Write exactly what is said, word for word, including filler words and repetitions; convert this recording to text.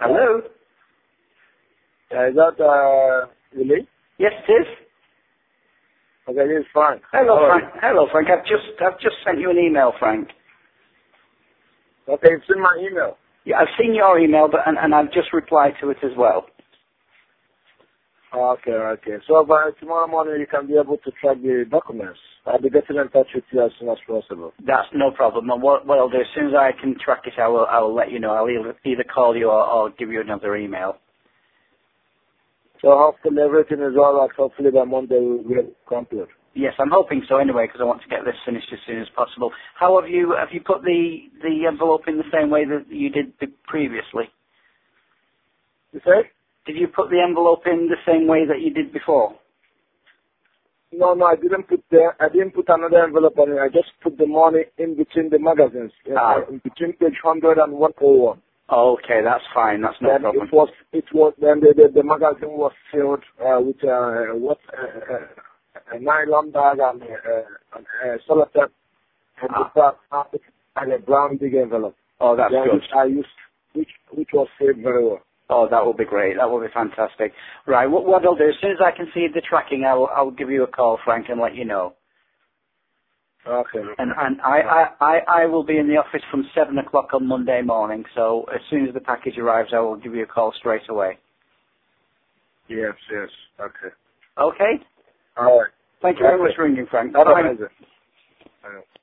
Hello? Uh, is that, uh, Willie? Yes, it is. Okay, this is Frank. Hello, How are Frank. Hello, Frank. I've just, I've just sent you an email, Frank. you? Okay, it's in my email. Yeah, I've seen your email, but and, and I've just replied to it as well. Okay, okay. So by tomorrow morning you can be able to track the documents. I'll be getting in touch with you as soon as possible. That's no problem. And what, what I'll do, as soon as I can track it, I will, I will let you know. I'll either, either call you or, or give you another email. So hopefully everything is all right. Hopefully by Monday we'll be complete. Yes, I'm hoping so anyway, because I want to get this finished as soon as possible. How have you, have you put the, the envelope in the same way that you did the previously? You say? Did you put the envelope in the same way that you did before? No, no, I didn't put the, I didn't put another envelope on it. I just put the money in between the magazines, in, Ah. in between page one hundred and one oh one. Okay, that's fine. That's no Then problem. it was, it was, then the, the, the magazine was filled uh, with uh, what, uh, uh, a nylon bag and uh, uh, sellotape and Ah. the back and a brown big envelope. Oh, that's Then good. which I used, which which was saved very well. Oh, that will be great. That will be fantastic. Right, what, what I'll do, as soon as I can see the tracking, I'll, I'll give you a call, Frank, and let you know. Okay. And, and I, I, I, I will be in the office from seven o'clock on Monday morning, so as soon as the package arrives, I will give you a call straight away. Yes, yes. Okay. Okay? All right. Thank you very much for ringing, Frank. Have a Bye. nice day.